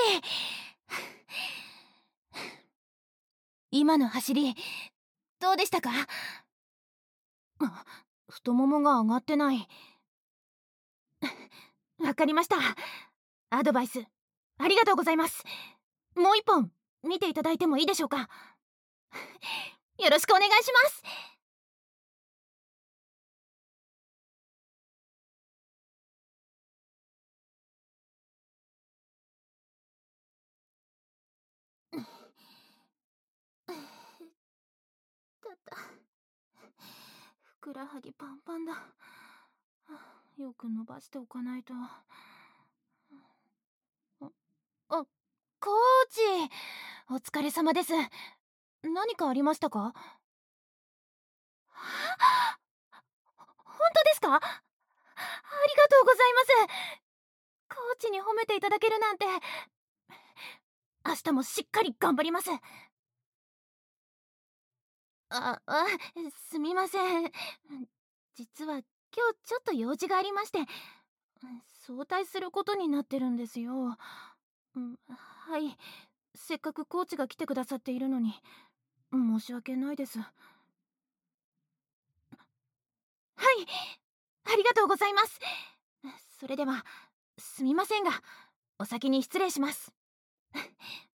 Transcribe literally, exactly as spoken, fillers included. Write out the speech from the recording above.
今の走りどうでしたか？あ、太ももが上がってない。わかりました。アドバイスありがとうございます。もう一本見ていただいてもいいでしょうか？よろしくお願いします。だったふくらはぎパンパンだ。よく伸ばしておかないと。あ、コーチ、お疲れ様です。何かありましたか？本当ですか？ありがとうございます。コーチに褒めていただけるなんて。明日もしっかり頑張ります。あ、あ、すみません。実は今日ちょっと用事がありまして、早退することになってるんですよ。うん、はい。せっかくコーチが来てくださっているのに、申し訳ないです。はい、ありがとうございます。それでは、すみませんが、お先に失礼します。